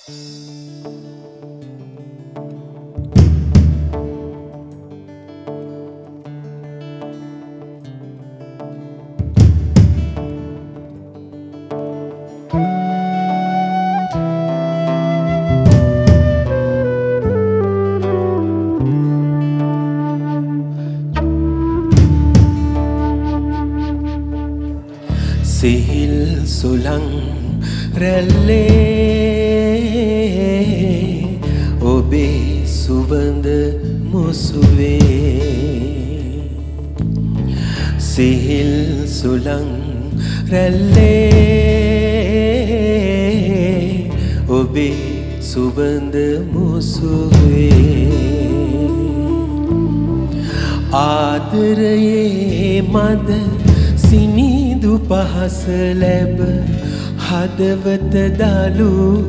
සිහිල් සුළං රැල්ලේ ඔබේ සුවඳ මුසුවේ සිහිල් සුළං රැල්ලේ ඔබේ සුවඳ මුසුවේ ආදරයේ මද සිනිදු පහස ලැබ හදවත දලු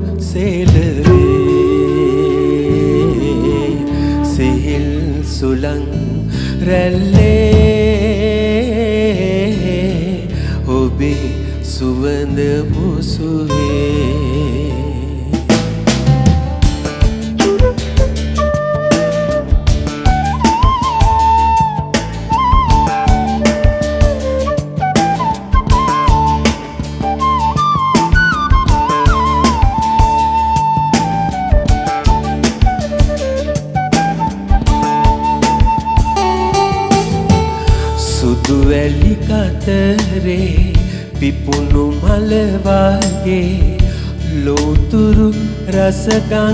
සෙලවේ සිහිල් සුළං රැල්ලේ ඔබේ සුවඳ මුසුවේ සුදු වැලි කතරේ පිපුණු මල වගේ ලෝතුරු රස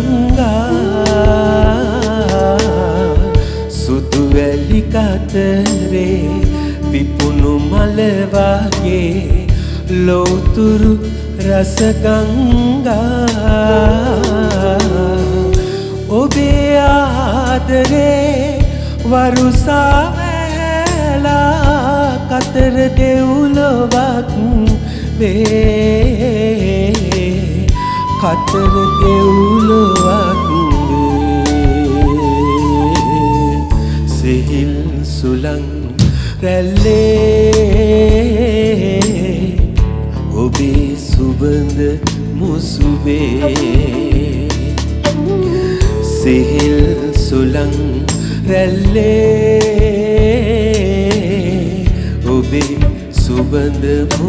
ගංගා සුදු වැලි කතරේ පිපුණු මල වගේ ලෝතුරු රස ගංගා ඔබේ ආදරේ වරුසා කතර දෙව්ලොවක් වේ කතර දෙව්ලොවක් වේ සිහිල් සුළං රැල්ලේ ඔබේ සුවඳ මුසුවේ සිහිල් සුළං රැල්ලේ ඔබේ සුවඳ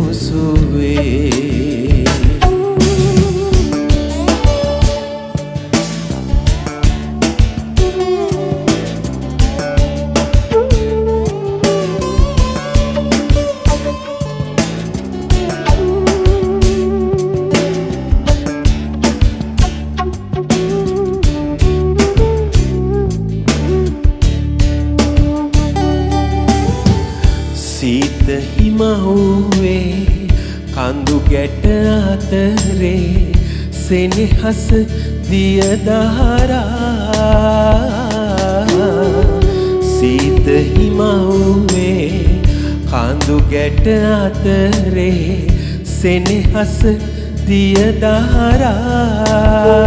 මුසුවේ සීත හිමහුවේ කඳු ගැට අතරේ සෙනෙහස දියදහරා සීත හිමහුවේ කඳු ගැට අතරේ සෙනෙහස දියදහරා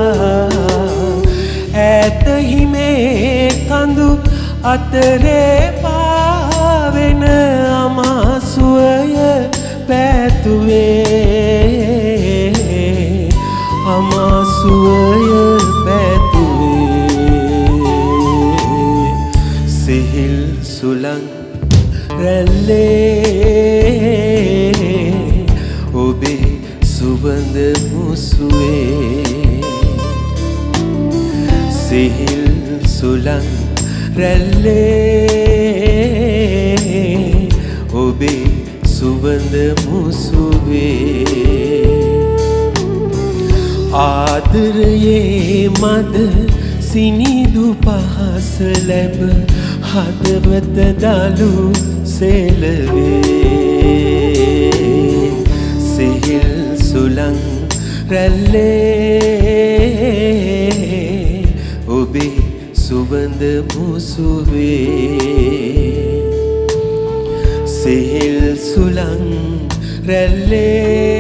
ඈත හිමේ කඳු අතරේ වෙන අමාසුවය පැතුවේ අමාසුවය පැතුවේ සිහිල් සුළං රැල්ලේ ඔබේ සුවඳ මුසුවේ සිහිල් සුළං රැල්ලේ ඔබේ සුවඳ මුසුවේ ආදරයේ මද සිනිදු පහස ලැබ හදවත දලු සෙලවේ සිහිල් සුළං රැල්ලේ ඔබේ සුවඳ මුසුවේ සිහිල් සුළං රැල්ලේ